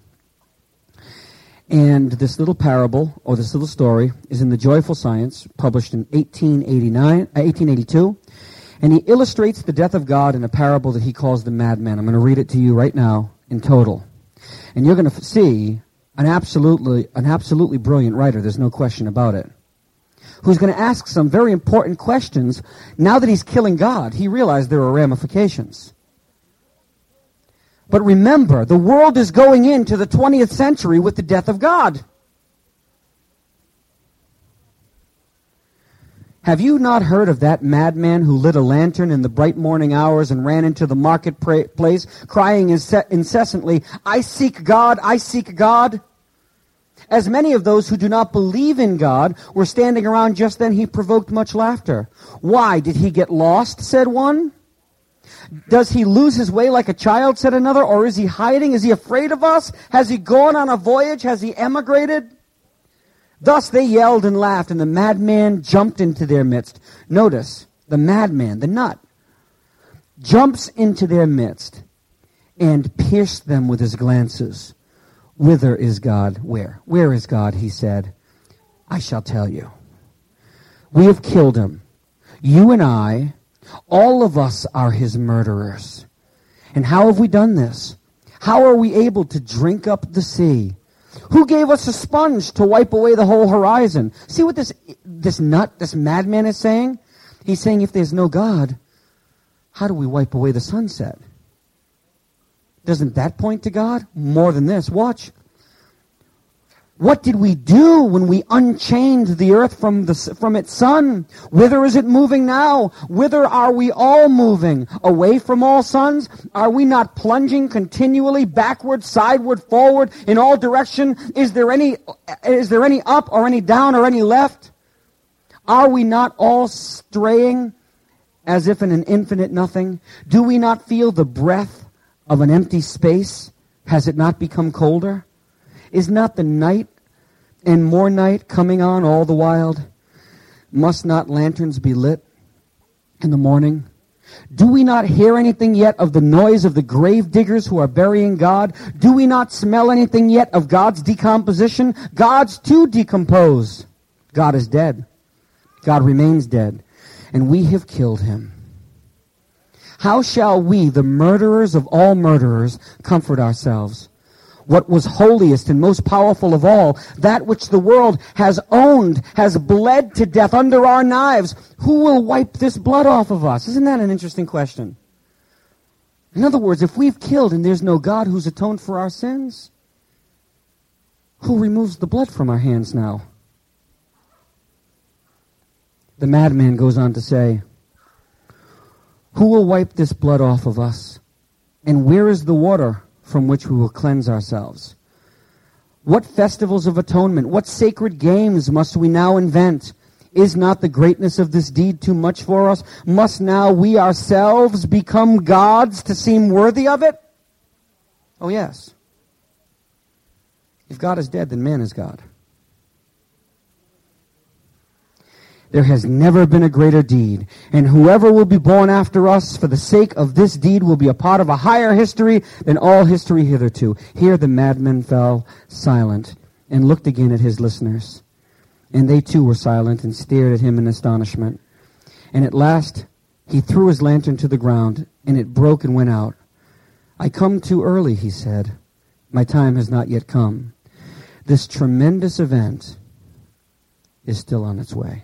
And this little parable, or this little story, is in The Joyful Science, published in eighteen eighty-nine, uh, eighteen eighty-two. And he illustrates the death of God in a parable that he calls the madman. I'm going to read it to you right now in total. And you're going to see an absolutely, an absolutely brilliant writer, there's no question about it, who's going to ask some very important questions. Now that he's killing God, he realized there are ramifications. But remember, the world is going into the twentieth century with the death of God. Have you not heard of that madman who lit a lantern in the bright morning hours and ran into the marketplace, crying incessantly, I seek God, I seek God? As many of those who do not believe in God were standing around just then, he provoked much laughter. Why? Did he get lost? Said one. Does he lose his way like a child, said another, or is he hiding? Is he afraid of us? Has he gone on a voyage? Has he emigrated? Thus they yelled and laughed, and the madman jumped into their midst. Notice, the madman, the nut, jumps into their midst and pierced them with his glances. Whither is God? Where? Where is God? He said. I shall tell you. We have killed him. You and I, all of us are his murderers. And how have we done this? How are we able to drink up the sea? Who gave us a sponge to wipe away the whole horizon? See what this this nut, this madman is saying? He's saying if there's no God, how do we wipe away the sunset? Doesn't that point to God? More than this. Watch. What did we do when we unchained the earth from the from its sun? Whither is it moving now? Whither are we all moving? Away from all suns? Are we not plunging continually backward, sideward, forward, in all direction? Is there any is there any up or any down or any left? Are we not all straying as if in an infinite nothing? Do we not feel the breath of an empty space? Has it not become colder? Is not the night and more night coming on all the while? Must not lanterns be lit in the morning? Do we not hear anything yet of the noise of the grave diggers who are burying God? Do we not smell anything yet of God's decomposition? God's too decompose. God is dead. God remains dead, and we have killed him. How shall we, the murderers of all murderers, comfort ourselves? What was holiest and most powerful of all, that which the world has owned, has bled to death under our knives, who will wipe this blood off of us? Isn't that an interesting question? In other words, if we've killed and there's no God who's atoned for our sins, who removes the blood from our hands now? The madman goes on to say, who will wipe this blood off of us? And where is the water from which we will cleanse ourselves? What festivals of atonement, what sacred games must we now invent? Is not the greatness of this deed too much for us? Must now we ourselves become gods to seem worthy of it? Oh yes. If God is dead, then man is God. There has never been a greater deed, and whoever will be born after us for the sake of this deed will be a part of a higher history than all history hitherto. Here the madman fell silent and looked again at his listeners. And they too were silent and stared at him in astonishment. And at last he threw his lantern to the ground, and it broke and went out. I come too early, he said. My time has not yet come. This tremendous event is still on its way.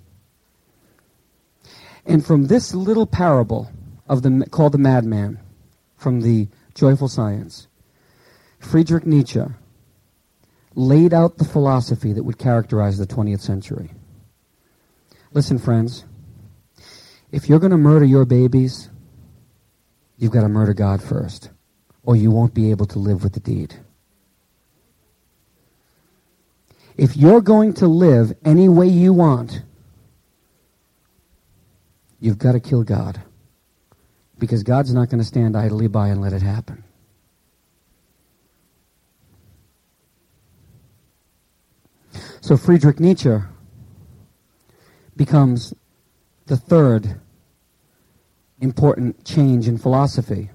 And from this little parable of the called the madman, from the Joyful Science, Friedrich Nietzsche laid out the philosophy that would characterize the twentieth century. Listen, friends, if you're going to murder your babies, you've got to murder God first, or you won't be able to live with the deed. If you're going to live any way you want, you've got to kill God, because God's not going to stand idly by and let it happen. So Friedrich Nietzsche becomes the third important change in philosophy.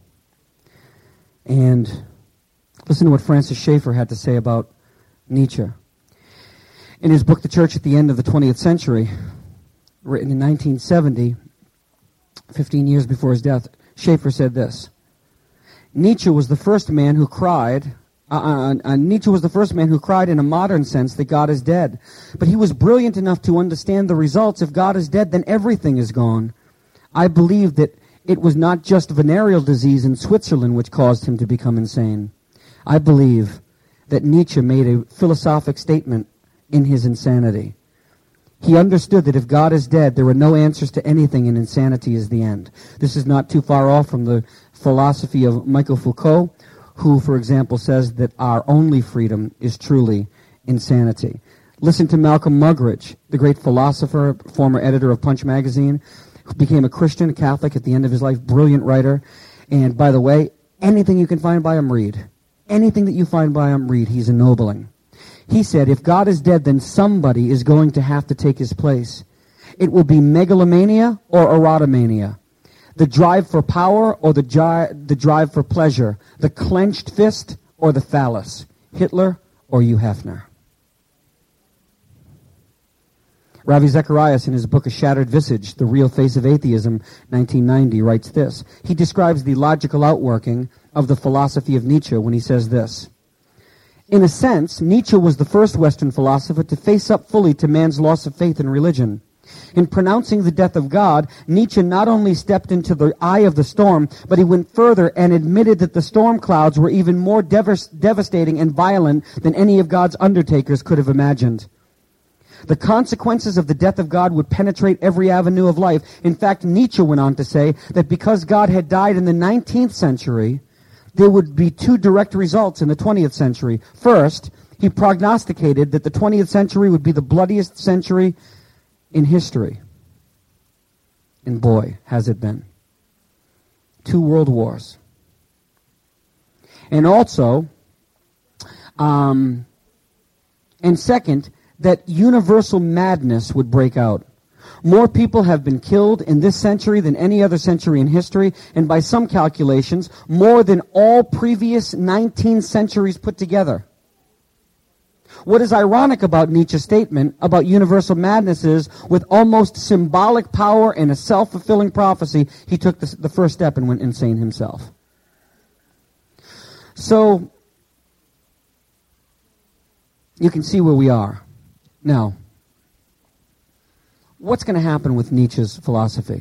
And listen to what Francis Schaeffer had to say about Nietzsche. In his book, The Church at the End of the twentieth Century, written in nineteen seventy, fifteen years before his death, Schaeffer said this: Nietzsche was the first man who cried, uh, uh, uh, Nietzsche was the first man who cried in a modern sense that God is dead. But he was brilliant enough to understand the results. If God is dead, then everything is gone. I believe that it was not just venereal disease in Switzerland which caused him to become insane. I believe that Nietzsche made a philosophic statement in his insanity. He understood that if God is dead, there are no answers to anything, and insanity is the end. This is not too far off from the philosophy of Michel Foucault, who, for example, says that our only freedom is truly insanity. Listen to Malcolm Muggeridge, the great philosopher, former editor of Punch magazine, who became a Christian, a Catholic at the end of his life, brilliant writer. And by the way, anything you can find by him, read. Anything that you find by him, read. He's ennobling. He said, if God is dead, then somebody is going to have to take his place. It will be megalomania or erotomania, the drive for power or the, gi- the drive for pleasure, the clenched fist or the phallus, Hitler or Hugh Hefner. Ravi Zacharias, in his book A Shattered Visage, The Real Face of Atheism, nineteen ninety, writes this. He describes the logical outworking of the philosophy of Nietzsche when he says this: in a sense, Nietzsche was the first Western philosopher to face up fully to man's loss of faith in religion. In pronouncing the death of God, Nietzsche not only stepped into the eye of the storm, but he went further and admitted that the storm clouds were even more dev- devastating and violent than any of God's undertakers could have imagined. The consequences of the death of God would penetrate every avenue of life. In fact, Nietzsche went on to say that because God had died in the nineteenth century, there would be two direct results in the twentieth century. First, he prognosticated that the twentieth century would be the bloodiest century in history. And boy, has it been. Two world wars. And also, um, and second, that universal madness would break out. More people have been killed in this century than any other century in history, and by some calculations, more than all previous nineteen centuries put together. What is ironic about Nietzsche's statement about universal madness is, with almost symbolic power and a self-fulfilling prophecy, he took the, the first step and went insane himself. So, you can see where we are. Now, what's going to happen with Nietzsche's philosophy?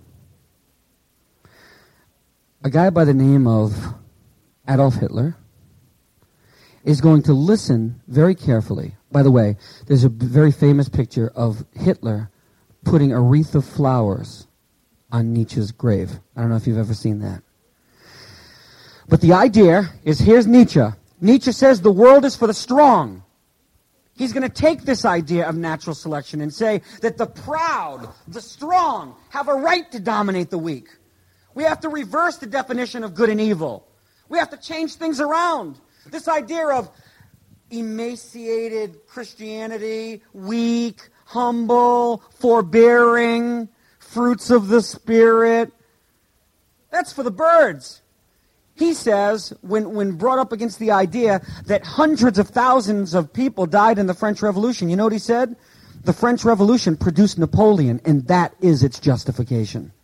A guy by the name of Adolf Hitler is going to listen very carefully. By the way, there's a very famous picture of Hitler putting a wreath of flowers on Nietzsche's grave. I don't know if you've ever seen that. But the idea is, here's Nietzsche. Nietzsche says the world is for the strong. He's going to take this idea of natural selection and say that the proud, the strong, have a right to dominate the weak. We have to reverse the definition of good and evil. We have to change things around. This idea of emaciated Christianity, weak, humble, forbearing, fruits of the Spirit, that's for the birds. He says, when, when brought up against the idea that hundreds of thousands of people died in the French Revolution, you know what he said? The French Revolution produced Napoleon, and that is its justification.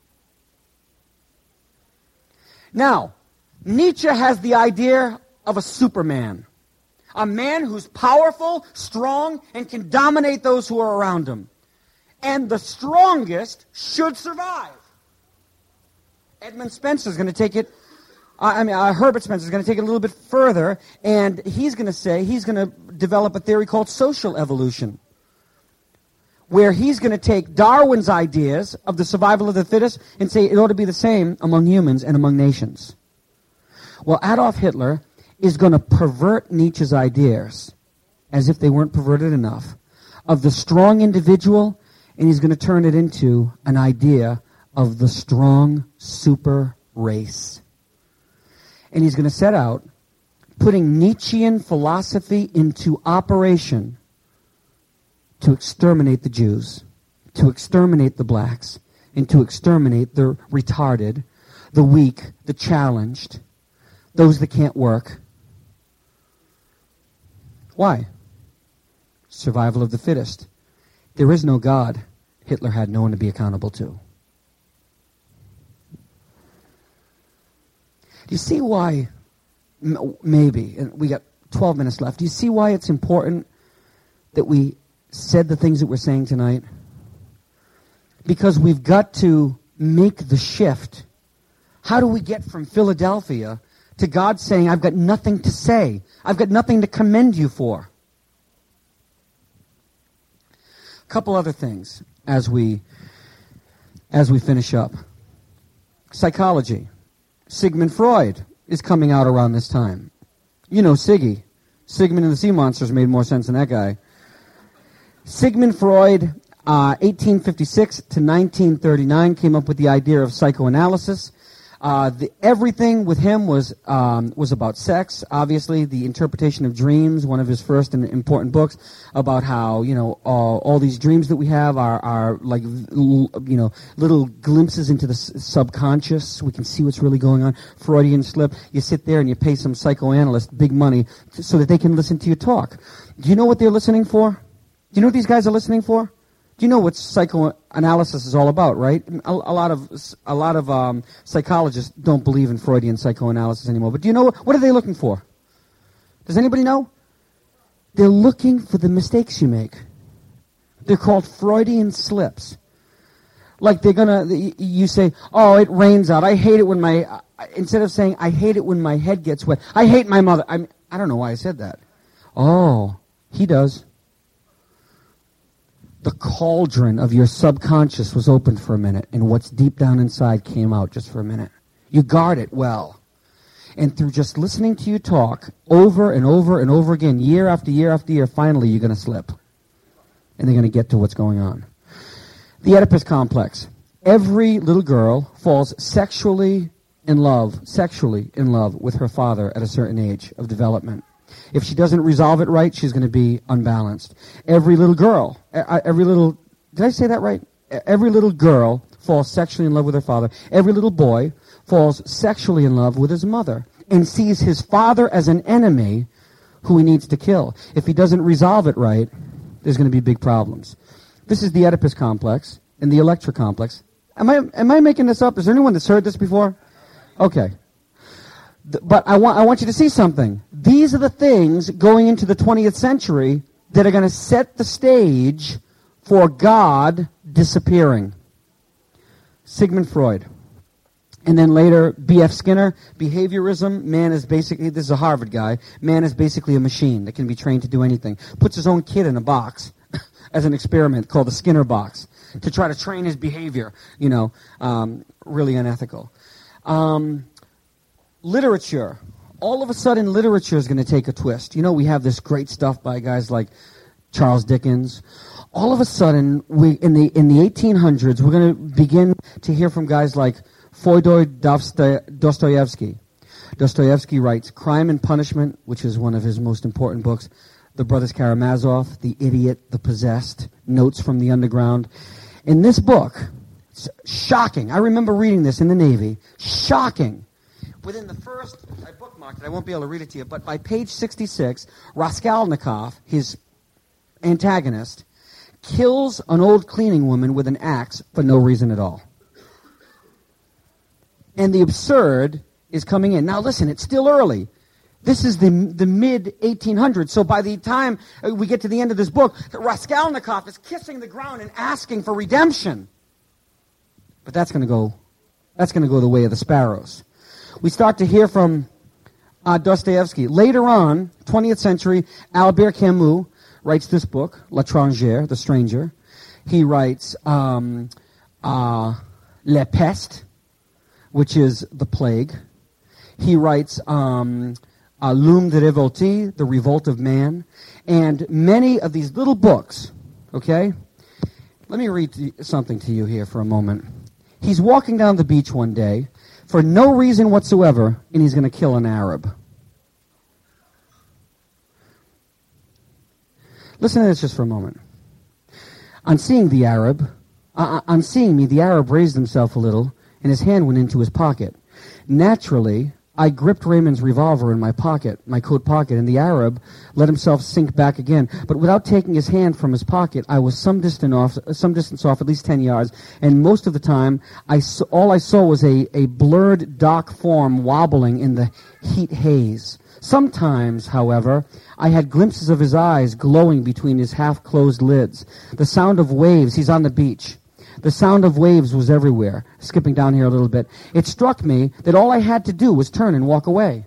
Now, Nietzsche has the idea of a Superman. A man who's powerful, strong, and can dominate those who are around him. And the strongest should survive. Edmund Spencer is going to take it I mean, uh, Herbert Spencer is going to take it a little bit further, and he's going to say, he's going to develop a theory called social evolution, where he's going to take Darwin's ideas of the survival of the fittest and say it ought to be the same among humans and among nations. Well, Adolf Hitler is going to pervert Nietzsche's ideas, as if they weren't perverted enough, of the strong individual, and he's going to turn it into an idea of the strong super race. And he's going to set out putting Nietzschean philosophy into operation to exterminate the Jews, to exterminate the blacks, and to exterminate the retarded, the weak, the challenged, those that can't work. Why? Survival of the fittest. There is no God. Hitler had no one to be accountable to. Do you see why, maybe, and we got twelve minutes left, do you see why it's important that we said the things that we're saying tonight? Because we've got to make the shift. How do we get from Philadelphia to God saying, I've got nothing to say. I've got nothing to commend you for? A couple other things as we, as we finish up. Psychology. Sigmund Freud is coming out around this time. You know Siggy. Sigmund and the Sea Monsters made more sense than that guy. Sigmund Freud, uh, eighteen fifty-six to nineteen thirty-nine, came up with the idea of psychoanalysis. Uh, the, everything with him was um, was about sex. Obviously, the interpretation of dreams, one of his first and important books, about how, you know, all, all these dreams that we have are are like, you know, little glimpses into the s- subconscious. We can see what's really going on. Freudian slip. You sit there and you pay some psychoanalyst big money to, so that they can listen to you talk. Do you know what they're listening for? Do you know what these guys are listening for? Do you know what psychoanalysis is all about, right? A, a lot of a lot of um, psychologists don't believe in Freudian psychoanalysis anymore. But do you know, what are they looking for? Does anybody know? They're looking for the mistakes you make. They're called Freudian slips. Like they're gonna, you say, "Oh, it rains out. I hate it when my," instead of saying, "I hate it when my head gets wet. I hate my mother." I I don't know why I said that. Oh, he does. The cauldron of your subconscious was opened for a minute, and what's deep down inside came out just for a minute. You guard it well. And through just listening to you talk over and over and over again, year after year after year, finally you're going to slip. And they're going to get to what's going on. The Oedipus complex. Every little girl falls sexually in love, sexually in love with her father at a certain age of development. If she doesn't resolve it right, she's going to be unbalanced. Every little girl, every little, did I say that right? Every little girl falls sexually in love with her father. Every little boy falls sexually in love with his mother and sees his father as an enemy who he needs to kill. If he doesn't resolve it right, there's going to be big problems. This is the Oedipus complex and the Electra complex. Am I am I making this up? Is there anyone that's heard this before? Okay. Th- but I want I want you to see something. These are the things going into the twentieth century that are going to set the stage for God disappearing. Sigmund Freud. And then later, B F Skinner, behaviorism, man is basically, this is a Harvard guy, man is basically a machine that can be trained to do anything. Puts his own kid in a box as an experiment called the Skinner box to try to train his behavior, you know, um, really unethical. Um, literature. All of a sudden, literature is going to take a twist. You know, we have this great stuff by guys like Charles Dickens. All of a sudden, we in the in the eighteen hundreds, we're going to begin to hear from guys like Fyodor Dostoevsky. Dostoevsky writes Crime and Punishment, which is one of his most important books. The Brothers Karamazov, The Idiot, The Possessed, Notes from the Underground. In this book, it's shocking. I remember reading this in the Navy. Shocking. Within the first, I bookmarked it, I won't be able to read it to you, but by page sixty-six, Raskolnikov, his antagonist, kills an old cleaning woman with an axe for no reason at all. And the absurd is coming in. Now listen, it's still early. This is the the mid eighteen hundreds. So by the time we get to the end of this book, Raskolnikov is kissing the ground and asking for redemption. But that's going to go that's going to go the way of the sparrows. We start to hear from uh, Dostoevsky. Later on, twentieth century, Albert Camus writes this book, L'Étranger, The Stranger. He writes um, uh, La Peste, which is the plague. He writes um, uh, L'Homme de Révolte, The Revolt of Man, and many of these little books, okay? Let me read th- something to you here for a moment. He's walking down the beach one day for no reason whatsoever, and he's going to kill an Arab. Listen to this just for a moment. On seeing the Arab, uh, on seeing me, the Arab raised himself a little, and his hand went into his pocket. Naturally, I gripped Raymond's revolver in my pocket, my coat pocket, and the Arab let himself sink back again. But without taking his hand from his pocket, I was some distance off, some distance off, at least ten yards, and most of the time, I saw, all I saw was a, a blurred, dark form wobbling in the heat haze. Sometimes, however, I had glimpses of his eyes glowing between his half-closed lids. The sound of waves, he's on the beach. The sound of waves was everywhere. Skipping down here a little bit. It struck me that all I had to do was turn and walk away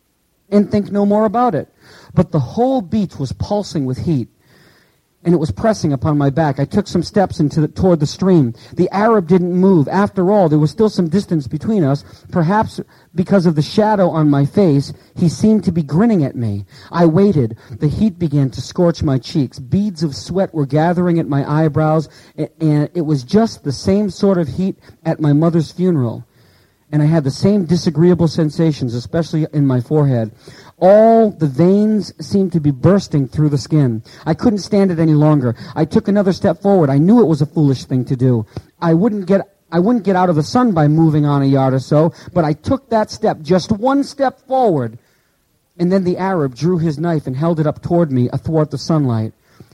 and think no more about it. But the whole beach was pulsing with heat, and it was pressing upon my back. I took some steps into the, toward the stream. The Arab didn't move. After all, there was still some distance between us. Perhaps because of the shadow on my face, he seemed to be grinning at me. I waited. The heat began to scorch my cheeks. Beads of sweat were gathering at my eyebrows, and it was just the same sort of heat at my mother's funeral. And I had the same disagreeable sensations, especially in my forehead. All the veins seemed to be bursting through the skin. I couldn't stand it any longer. I took another step forward. I knew it was a foolish thing to do. I wouldn't get I wouldn't get out of the sun by moving on a yard or so, but I took that step, just one step forward. And then the Arab drew his knife and held it up toward me athwart the sunlight.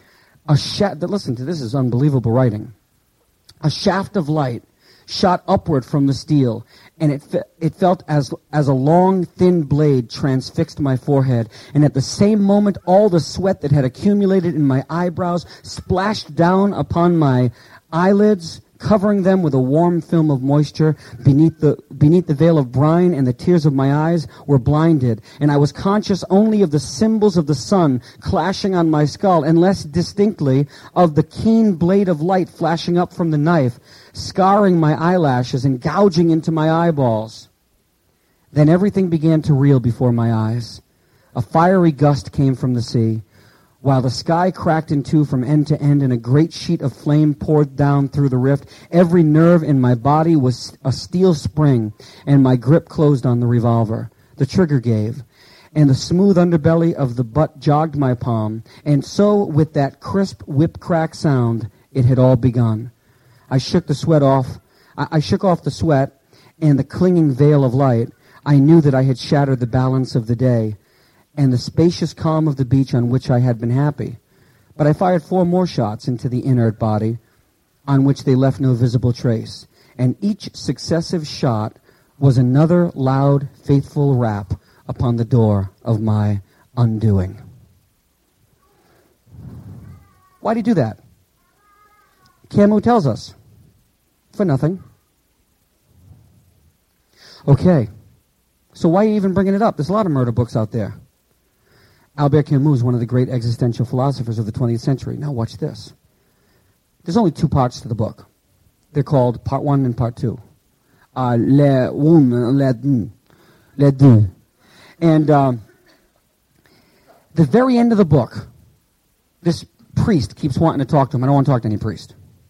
A sha- listen to this, is unbelievable writing. A shaft of light shot upward from the steel, and it fe- it felt as as a long, thin blade transfixed my forehead. And at the same moment, all the sweat that had accumulated in my eyebrows splashed down upon my eyelids, covering them with a warm film of moisture. Beneath the beneath the veil of brine, and the tears of my eyes were blinded, and I was conscious only of the symbols of the sun clashing on my skull, and less distinctly of the keen blade of light flashing up from the knife, scarring my eyelashes and gouging into my eyeballs. Then everything began to reel before my eyes. A fiery gust came from the sea, while the sky cracked in two from end to end, and a great sheet of flame poured down through the rift. Every nerve in my body was a steel spring, and my grip closed on the revolver. The trigger gave, and the smooth underbelly of the butt jogged my palm, and so with that crisp whip-crack sound, it had all begun. I shook the sweat off. I, I shook off the sweat and the clinging veil of light. I knew that I had shattered the balance of the day and the spacious calm of the beach on which I had been happy. But I fired four more shots into the inert body, on which they left no visible trace, and each successive shot was another loud, faithful rap upon the door of my undoing. Why did he do that? Camus tells us. For nothing. Okay. So why are you even bringing it up? There's a lot of murder books out there. Albert Camus is one of the great existential philosophers of the twentieth century. Now watch this. There's only two parts to the book. They're called Part One and Part Two. Uh, le un, le deux. Le deux. And um, the very end of the book, this priest keeps wanting to talk to him. I don't want to talk to any priest.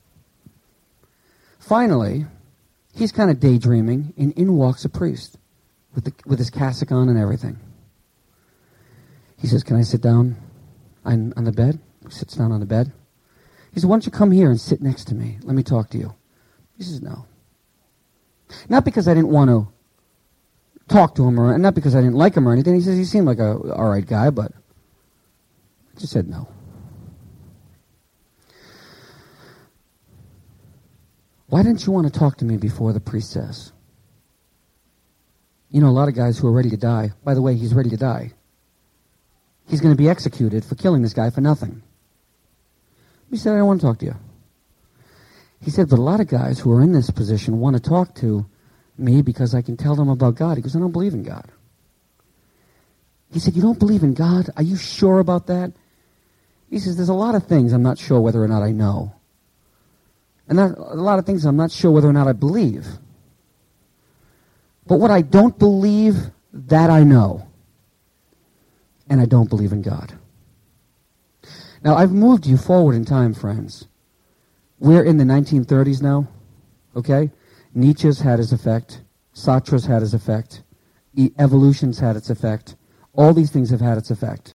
Finally, he's kind of daydreaming, and in walks a priest with, the, with his cassock on and everything. He says, "Can I sit down on, on the bed?" He sits down on the bed. He says, "Why don't you come here and sit next to me? Let me talk to you." He says, "No." Not because I didn't want to talk to him, or not because I didn't like him or anything. He says, he seemed like a all right guy, but I just said no. "Why didn't you want to talk to me before?" the priest says. You know, a lot of guys who are ready to die. By the way, he's ready to die. He's going to be executed for killing this guy for nothing. He said, "I don't want to talk to you." He said, "But a lot of guys who are in this position want to talk to me because I can tell them about God." He goes, "I don't believe in God." He said, "You don't believe in God? Are you sure about that?" He says, "There's a lot of things I'm not sure whether or not I know. And there are a lot of things I'm not sure whether or not I believe. But what I don't believe, that I know. And I don't believe in God." Now, I've moved you forward in time, friends. We're in the nineteen thirties now, okay? Nietzsche's had his effect. Sartre's had his effect. E- evolution's had its effect. All these things have had its effect.